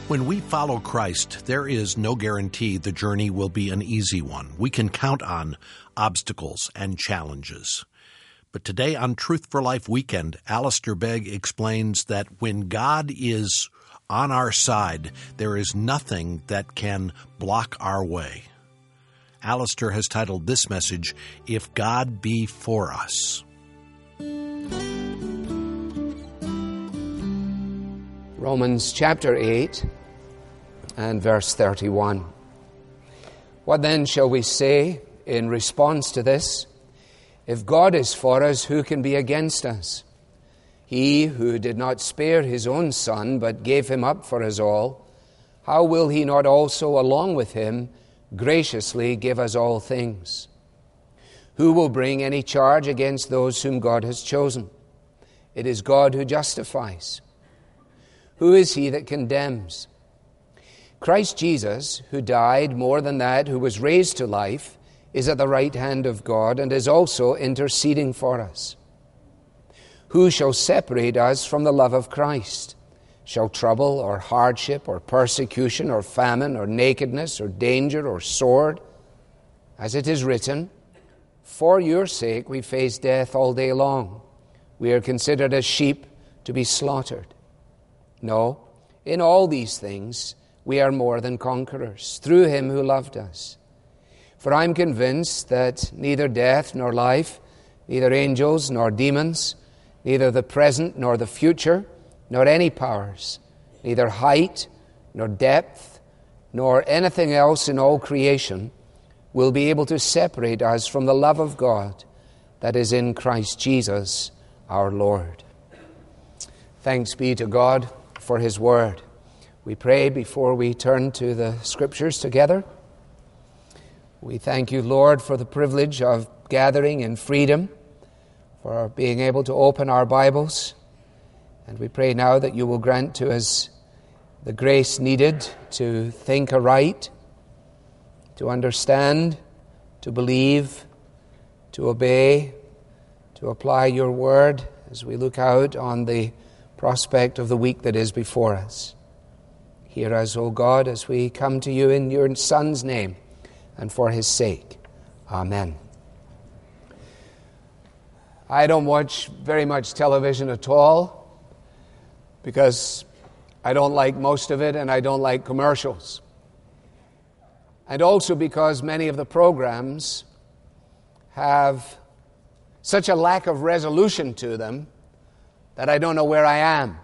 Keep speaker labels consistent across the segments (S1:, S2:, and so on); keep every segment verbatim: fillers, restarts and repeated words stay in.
S1: When we follow Christ, there is no guarantee the journey will be an easy one. We can count on obstacles and challenges. But today on Truth for Life Weekend, Alistair Begg explains that when God is on our side, there is nothing that can block our way. Alistair has titled this message, If God Be For Us.
S2: Romans chapter eight and verse thirty-one. What then shall we say in response to this? If God is for us, who can be against us? He who did not spare his own Son, but gave him up for us all, how will he not also, along with him, graciously give us all things? Who will bring any charge against those whom God has chosen? It is God who justifies. Who is he that condemns? Christ Jesus, who died, more than that, who was raised to life, is at the right hand of God and is also interceding for us. Who shall separate us from the love of Christ? Shall trouble or hardship or persecution or famine or nakedness or danger or sword? As it is written, for your sake we face death all day long. We are considered as sheep to be slaughtered. No, in all these things we are more than conquerors, through him who loved us. For I am convinced that neither death nor life, neither angels nor demons, neither the present nor the future, nor any powers, neither height nor depth, nor anything else in all creation, will be able to separate us from the love of God that is in Christ Jesus our Lord. Thanks be to God for his word. We pray before we turn to the scriptures together. We thank you, Lord, for the privilege of gathering in freedom, for being able to open our Bibles. And we pray now that you will grant to us the grace needed to think aright, to understand, to believe, to obey, to apply your word as we look out on the prospect of the week that is before us. Hear us, O God, as we come to you in your Son's name and for his sake. Amen. I don't watch very much television at all because I don't like most of it and I don't like commercials. And also because many of the programs have such a lack of resolution to them that I don't know where I am.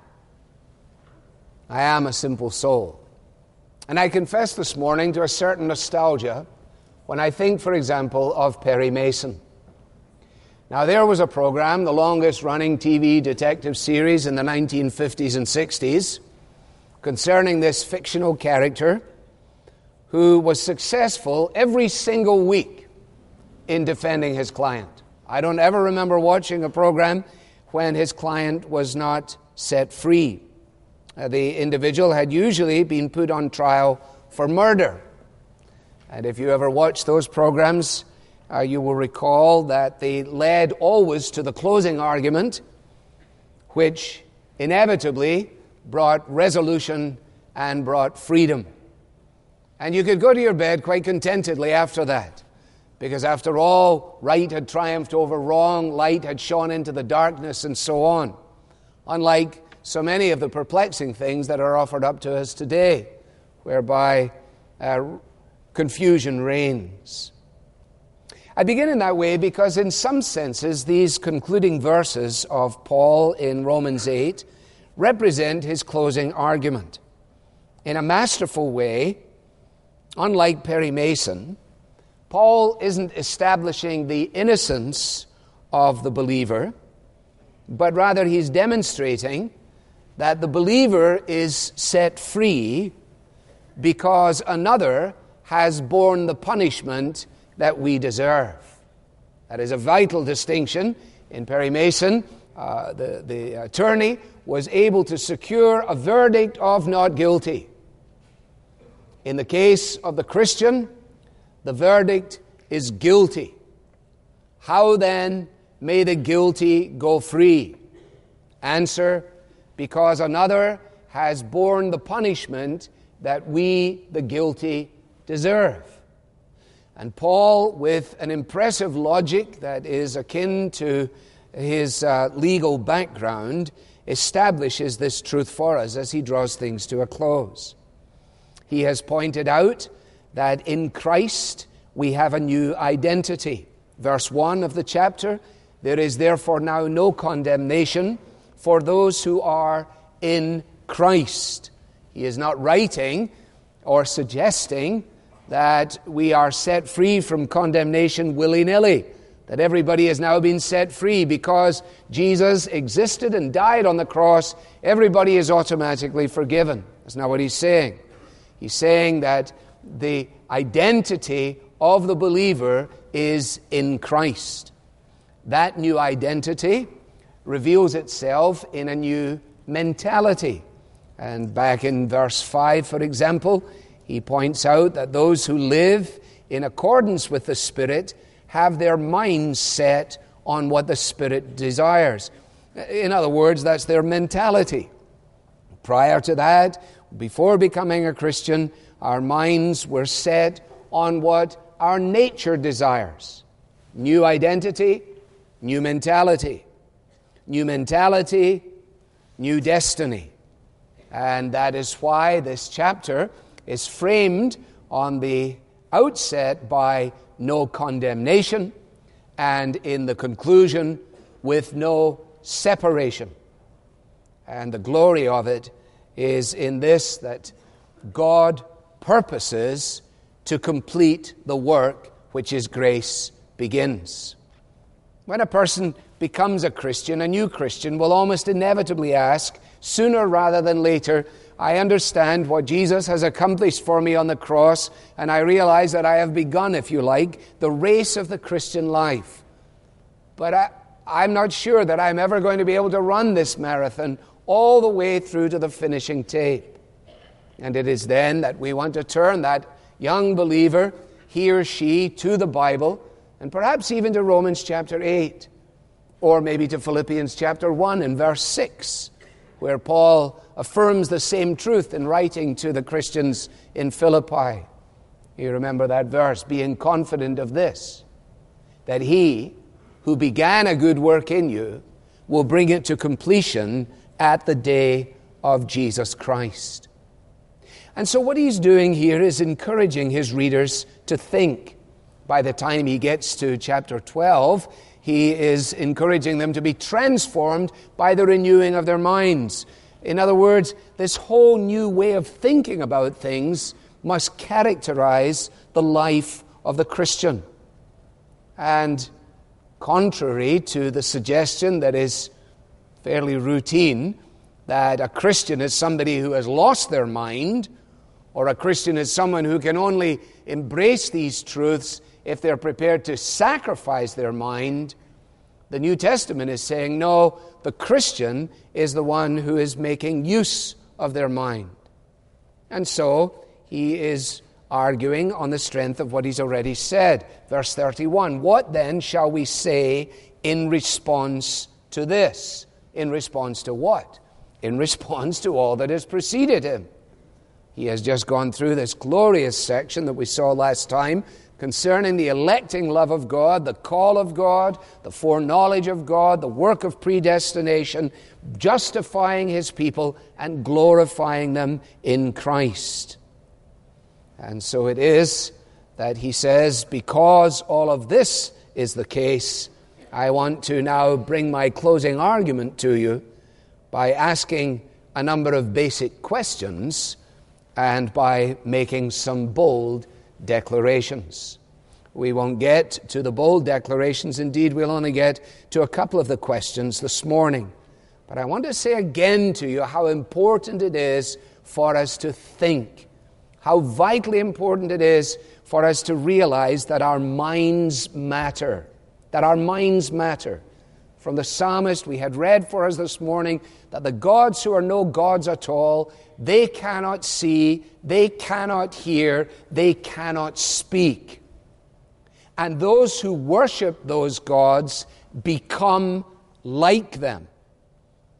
S2: I am a simple soul. And I confess this morning to a certain nostalgia when I think, for example, of Perry Mason. Now, there was a program, the longest-running T V detective series in the nineteen fifties and sixties, concerning this fictional character who was successful every single week in defending his client. I don't ever remember watching a program when his client was not set free. Uh, the individual had usually been put on trial for murder. And if you ever watch those programs, uh, you will recall that they led always to the closing argument, which inevitably brought resolution and brought freedom. And you could go to your bed quite contentedly after that, because after all, right had triumphed over wrong, light had shone into the darkness, and so on. Unlike so many of the perplexing things that are offered up to us today, whereby uh, confusion reigns. I begin in that way because in some senses these concluding verses of Paul in Romans eight represent his closing argument. In a masterful way, unlike Perry Mason, Paul isn't establishing the innocence of the believer, but rather he's demonstrating that the believer is set free because another has borne the punishment that we deserve. That is a vital distinction. In Perry Mason, uh, the, the attorney was able to secure a verdict of not guilty. In the case of the Christian, the verdict is guilty. How then may the guilty go free? Answer, because another has borne the punishment that we, the guilty, deserve. And Paul, with an impressive logic that is akin to his uh, legal background, establishes this truth for us as he draws things to a close. He has pointed out that in Christ we have a new identity. Verse one of the chapter, there is therefore now no condemnation for those who are in Christ. He is not writing or suggesting that we are set free from condemnation willy-nilly, that everybody has now been set free because Jesus existed and died on the cross. Everybody is automatically forgiven. That's not what he's saying. He's saying that the identity of the believer is in Christ. That new identity reveals itself in a new mentality. And back in verse five, for example, he points out that those who live in accordance with the Spirit have their minds set on what the Spirit desires. In other words, that's their mentality. Prior to that, before becoming a Christian, our minds were set on what our nature desires. New identity, new mentality. New mentality, new destiny. And that is why this chapter is framed on the outset by no condemnation, and in the conclusion with no separation. And the glory of it is in this, that God purposes to complete the work which His grace begins. When a person becomes a Christian, a new Christian will almost inevitably ask, sooner rather than later, I understand what Jesus has accomplished for me on the cross, and I realize that I have begun, if you like, the race of the Christian life. But I, I'm not sure that I'm ever going to be able to run this marathon all the way through to the finishing tape. And it is then that we want to turn that young believer, he or she, to the Bible, and perhaps even to Romans chapter eight, or maybe to Philippians chapter one and verse six, where Paul affirms the same truth in writing to the Christians in Philippi. You remember that verse, being confident of this, that He who began a good work in you will bring it to completion at the day of Jesus Christ. And so what he's doing here is encouraging his readers to think. By the time he gets to chapter twelve, he is encouraging them to be transformed by the renewing of their minds. In other words, this whole new way of thinking about things must characterize the life of the Christian. And contrary to the suggestion that is fairly routine, that a Christian is somebody who has lost their mind, or a Christian is someone who can only embrace these truths if they're prepared to sacrifice their mind, the New Testament is saying, no, the Christian is the one who is making use of their mind. And so he is arguing on the strength of what he's already said. Verse thirty-one, what then shall we say in response to this? In response to what? In response to all that has preceded him. He has just gone through this glorious section that we saw last time concerning the electing love of God, the call of God, the foreknowledge of God, the work of predestination, justifying His people and glorifying them in Christ. And so it is that he says, because all of this is the case, I want to now bring my closing argument to you by asking a number of basic questions and by making some bold declarations. We won't get to the bold declarations. Indeed, we'll only get to a couple of the questions this morning. But I want to say again to you how important it is for us to think, how vitally important it is for us to realize that our minds matter, that our minds matter. From the psalmist, we had read for us this morning that the gods who are no gods at all, they cannot see, they cannot hear, they cannot speak. And those who worship those gods become like them.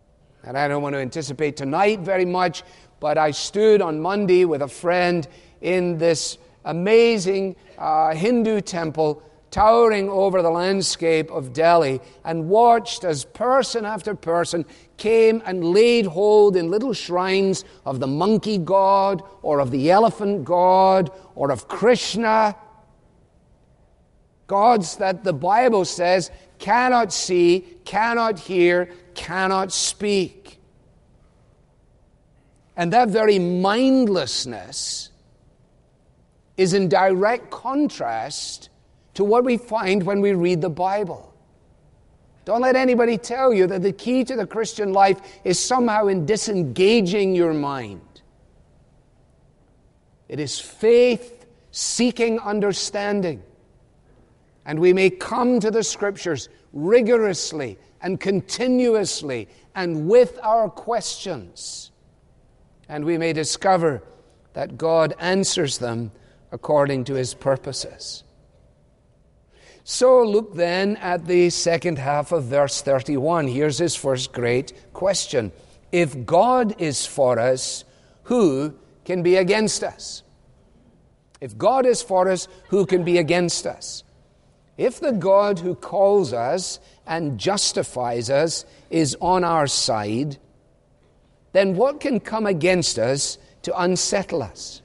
S2: And I don't want to anticipate tonight very much, but I stood on Monday with a friend in this amazing uh, Hindu temple towering over the landscape of Delhi, and watched as person after person came and laid hold in little shrines of the monkey god, or of the elephant god, or of Krishna. Gods that the Bible says cannot see, cannot hear, cannot speak. And that very mindlessness is in direct contrast to what we find when we read the Bible. Don't let anybody tell you that the key to the Christian life is somehow in disengaging your mind. It is faith seeking understanding. And we may come to the Scriptures rigorously and continuously and with our questions. And we may discover that God answers them according to His purposes. So look then at the second half of verse thirty-one. Here's his first great question. If God is for us, who can be against us? If God is for us, who can be against us? If the God who calls us and justifies us is on our side, then what can come against us to unsettle us?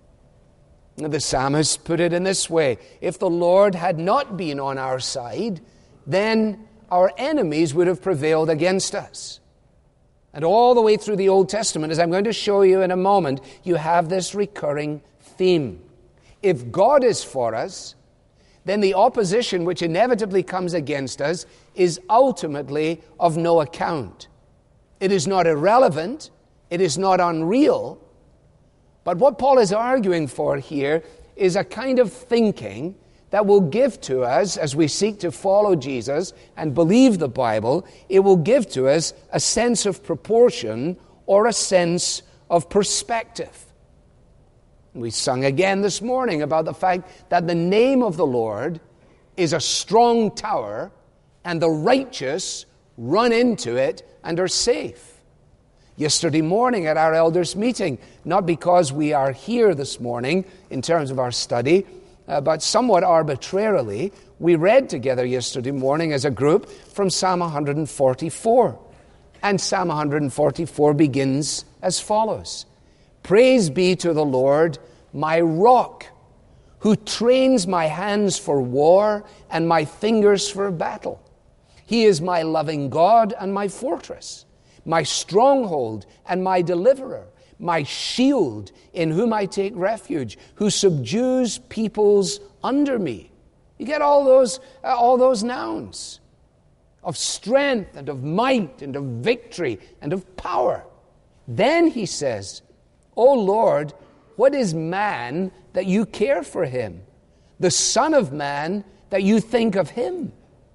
S2: The psalmist put it in this way: if the Lord had not been on our side, then our enemies would have prevailed against us. And all the way through the Old Testament, as I'm going to show you in a moment, you have this recurring theme. If God is for us, then the opposition which inevitably comes against us is ultimately of no account. It is not irrelevant, it is not unreal. But what Paul is arguing for here is a kind of thinking that will give to us, as we seek to follow Jesus and believe the Bible, it will give to us a sense of proportion or a sense of perspective. We sung again this morning about the fact that the name of the Lord is a strong tower, and the righteous run into it and are safe. Yesterday morning at our elders' meeting, not because we are here this morning in terms of our study, uh, but somewhat arbitrarily, we read together yesterday morning as a group from Psalm one forty-four. And Psalm one forty-four begins as follows: Praise be to the Lord, my rock, who trains my hands for war and my fingers for battle. He is my loving God and my fortress, my stronghold and my deliverer, my shield in whom I take refuge, who subdues peoples under me. You get all those, uh, all those nouns of strength and of might and of victory and of power. Then he says, O Lord, what is man that you care for him? The Son of Man that you think of him?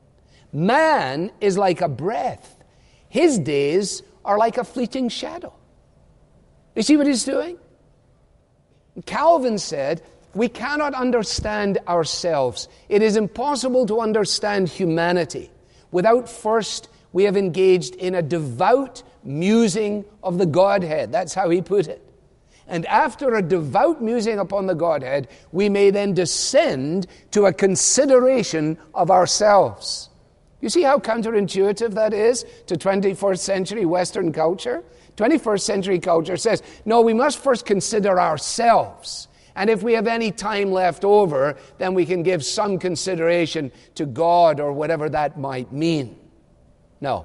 S2: Man is like a breath. His days are like a fleeting shadow. You see what he's doing? Calvin said, we cannot understand ourselves. It is impossible to understand humanity without first we have engaged in a devout musing of the Godhead. That's how he put it. And after a devout musing upon the Godhead, we may then descend to a consideration of ourselves. You see how counterintuitive that is to twenty-first century Western culture? twenty-first century culture says, no, we must first consider ourselves. And if we have any time left over, then we can give some consideration to God or whatever that might mean. No.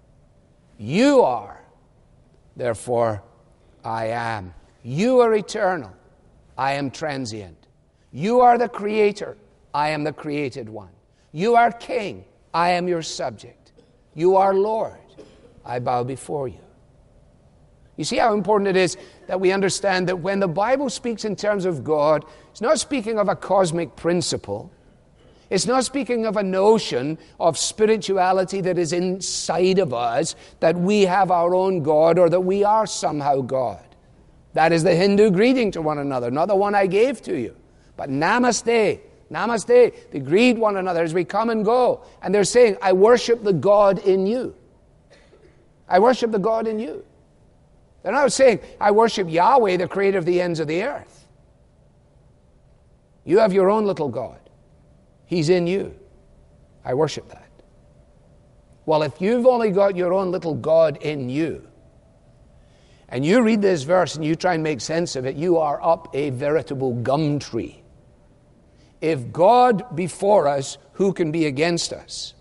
S2: You are, therefore I am. You are eternal. I am transient. You are the creator. I am the created one. You are king. I am your subject. You are Lord. I bow before you. You see how important it is that we understand that when the Bible speaks in terms of God, it's not speaking of a cosmic principle. It's not speaking of a notion of spirituality that is inside of us, that we have our own God or that we are somehow God. That is the Hindu greeting to one another, not the one I gave to you, but namaste. Namaste. They greet one another as we come and go. And they're saying, I worship the God in you. I worship the God in you. They're not saying, I worship Yahweh, the creator of the ends of the earth. You have your own little God. He's in you. I worship that. Well, if you've only got your own little God in you, and you read this verse and you try and make sense of it, you are up a veritable gum tree. If God be for us, who can be against us?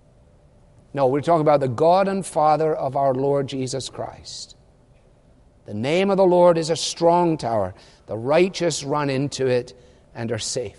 S2: No, we're talking about the God and Father of our Lord Jesus Christ. The name of the Lord is a strong tower. The righteous run into it and are safe.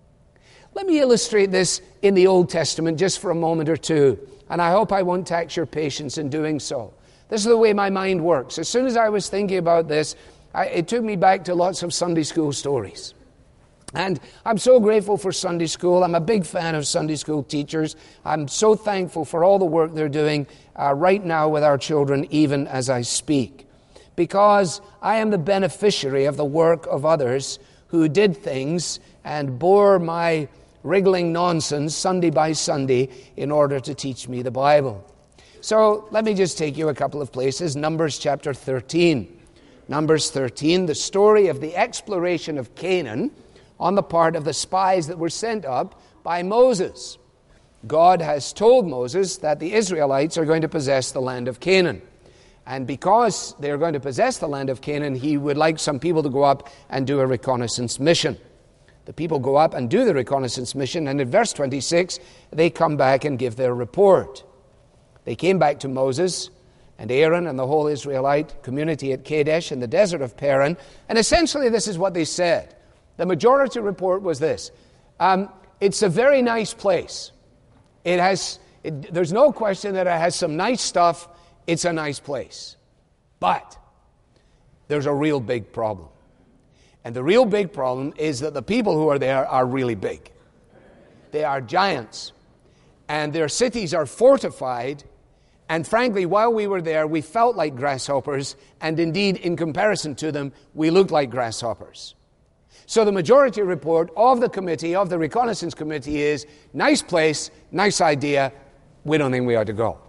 S2: Let me illustrate this in the Old Testament just for a moment or two, and I hope I won't tax your patience in doing so. This is the way my mind works. As soon as I was thinking about this, I, it took me back to lots of Sunday school stories. And I'm so grateful for Sunday school. I'm a big fan of Sunday school teachers. I'm so thankful for all the work they're doing uh, right now with our children, even as I speak. Because I am the beneficiary of the work of others who did things and bore my wriggling nonsense Sunday by Sunday in order to teach me the Bible. So let me just take you a couple of places. Numbers chapter thirteen. Numbers thirteen, the story of the exploration of Canaan on the part of the spies that were sent up by Moses. God has told Moses that the Israelites are going to possess the land of Canaan. And because they're going to possess the land of Canaan, he would like some people to go up and do a reconnaissance mission. The people go up and do the reconnaissance mission, and in verse twenty-six, they come back and give their report. They came back to Moses and Aaron and the whole Israelite community at Kadesh in the desert of Paran, and essentially this is what they said. The majority report was this. Um, it's a very nice place. It has. It, there's no question that it has some nice stuff. It's a nice place. But there's a real big problem. And the real big problem is that the people who are there are really big. They are giants. And their cities are fortified. And frankly, while we were there, we felt like grasshoppers. And indeed, in comparison to them, we looked like grasshoppers. So the majority report of the committee, of the reconnaissance committee, is nice place, nice idea, we don't think we ought to go.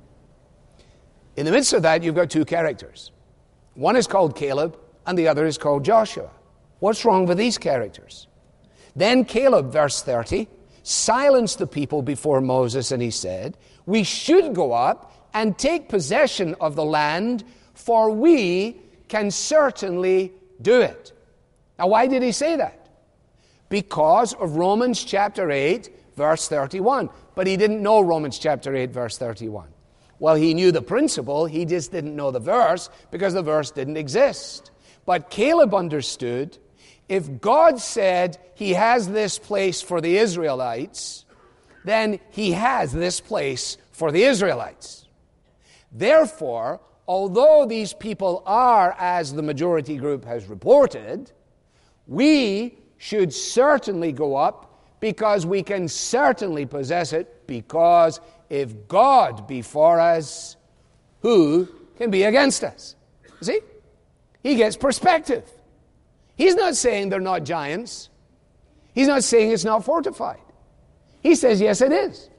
S2: In the midst of that, you've got two characters. One is called Caleb, and the other is called Joshua. What's wrong with these characters? Then Caleb, verse thirty, silenced the people before Moses, and he said, we should go up and take possession of the land, for we can certainly do it. Now, why did he say that? Because of Romans chapter eight, verse thirty-one. But he didn't know Romans chapter eight, verse thirty-one. Well, he knew the principle, he just didn't know the verse, because the verse didn't exist. But Caleb understood, if God said he has this place for the Israelites, then he has this place for the Israelites. Therefore, although these people are, as the majority group has reported, we should certainly go up because we can certainly possess it, because if God be for us, who can be against us? See? He gets perspective. He's not saying they're not giants. He's not saying it's not fortified. He says, yes, it is.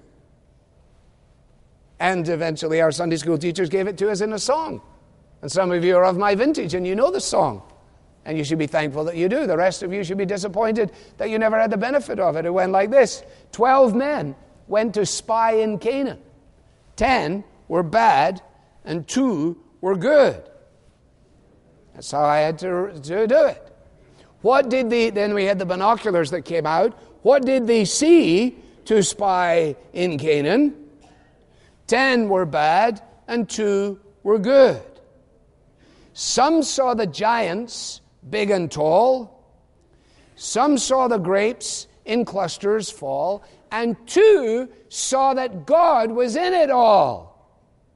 S2: And eventually our Sunday school teachers gave it to us in a song. And some of you are of my vintage and you know the song. And you should be thankful that you do. The rest of you should be disappointed that you never had the benefit of it. It went like this. Twelve men went to spy in Canaan. Ten were bad and two were good. That's how I had to, to do it. What did they, then we had the binoculars that came out. What did they see to spy in Canaan? Ten were bad and two were good. Some saw the giants, big and tall. Some saw the grapes in clusters fall. And two saw that God was in it all.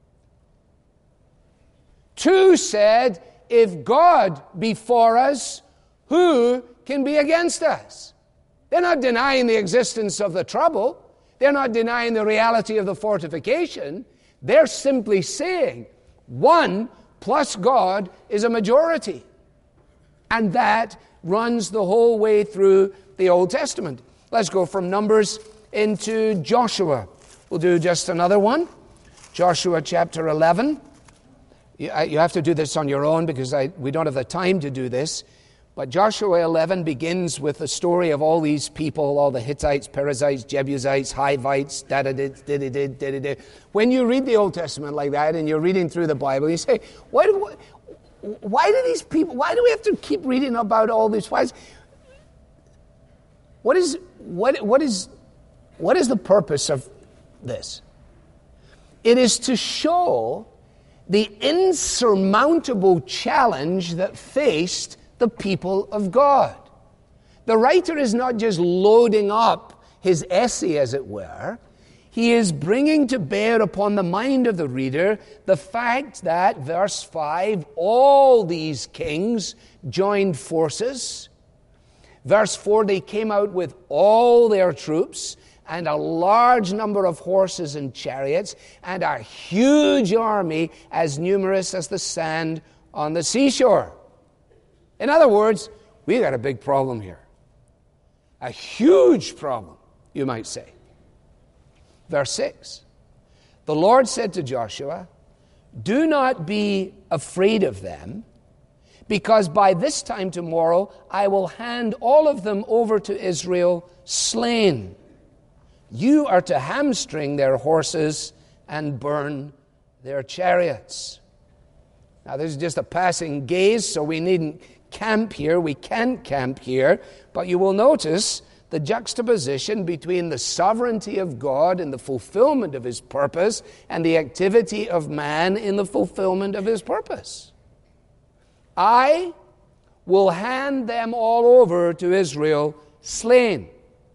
S2: Two said, if God be for us, who can be against us? They're not denying the existence of the trouble. They're not denying the reality of the fortification. They're simply saying one plus God is a majority. And that runs the whole way through the Old Testament. Let's go from Numbers into Joshua. We'll do just another one. Joshua chapter eleven. You, you have to do this on your own because I, we don't have the time to do this. But Joshua eleven begins with the story of all these people, all the Hittites, Perizzites, Jebusites, Hivites, da-da-da, da-da-da, da-da-da. When you read the Old Testament like that and you're reading through the Bible, you say, why do, why do these people, why do we have to keep reading about all these? Why is, what is, what, what is, what is the purpose of this? It is to show the insurmountable challenge that faced the people of God. The writer is not just loading up his essay, as it were. He is bringing to bear upon the mind of the reader the fact that, verse five, all these kings joined forces. Verse four, they came out with all their troops and a large number of horses and chariots and a huge army as numerous as the sand on the seashore. In other words, we got a big problem here. A huge problem, you might say. Verse six. The Lord said to Joshua, "Do not be afraid of them, because by this time tomorrow I will hand all of them over to Israel slain. You are to hamstring their horses and burn their chariots." Now, this is just a passing gaze, so we needn't camp here. We can't camp here. But you will notice the juxtaposition between the sovereignty of God in the fulfillment of His purpose and the activity of man in the fulfillment of His purpose. I will hand them all over to Israel slain.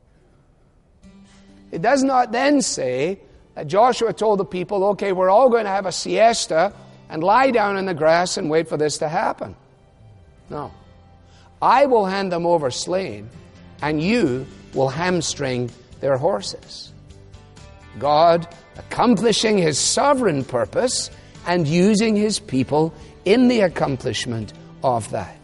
S2: It does not then say that Joshua told the people, okay, we're all going to have a siesta and lie down in the grass and wait for this to happen. No. I will hand them over slain, and you will hamstring their horses. God accomplishing His sovereign purpose and using His people in the accomplishment of that.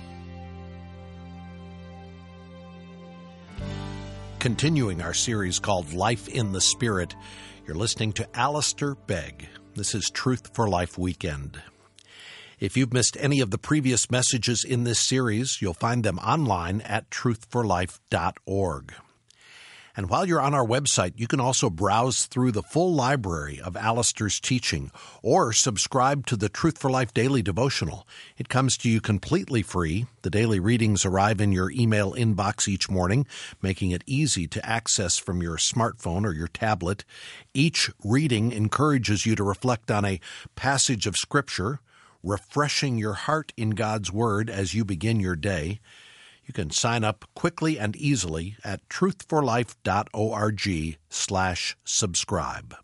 S1: Continuing our series called Life in the Spirit, you're listening to Alistair Begg. This is Truth for Life Weekend. If you've missed any of the previous messages in this series, you'll find them online at truth for life dot org. And while you're on our website, you can also browse through the full library of Alistair's teaching or subscribe to the Truth for Life Daily Devotional. It comes to you completely free. The daily readings arrive in your email inbox each morning, making it easy to access from your smartphone or your tablet. Each reading encourages you to reflect on a passage of Scripture, refreshing your heart in God's Word as you begin your day. You can sign up quickly and easily at truth for life dot org slash subscribe.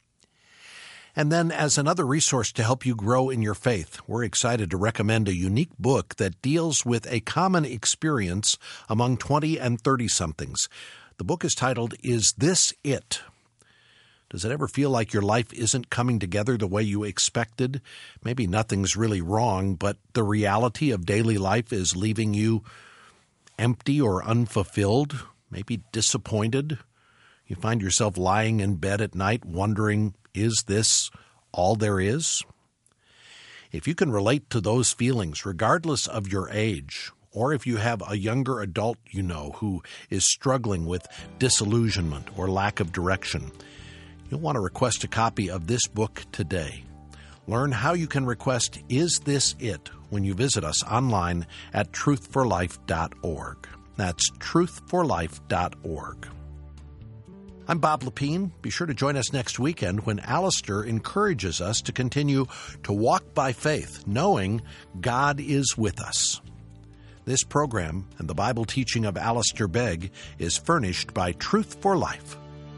S1: And then, as another resource to help you grow in your faith, we're excited to recommend a unique book that deals with a common experience among twenty and thirty-somethings. The book is titled, Is This It? Does it ever feel like your life isn't coming together the way you expected? Maybe nothing's really wrong, but the reality of daily life is leaving you empty or unfulfilled, maybe disappointed. You find yourself lying in bed at night wondering, is this all there is? If you can relate to those feelings, regardless of your age, or if you have a younger adult you know who is struggling with disillusionment or lack of direction, you'll want to request a copy of this book today. Learn how you can request Is This It? When you visit us online at truth for life dot org. That's truth for life dot org. I'm Bob Lepine. Be sure to join us next weekend when Alistair encourages us to continue to walk by faith, knowing God is with us. This program and the Bible teaching of Alistair Begg is furnished by Truth for Life,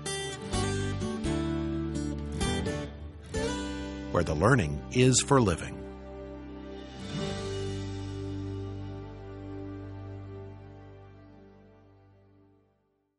S1: where the learning is for living.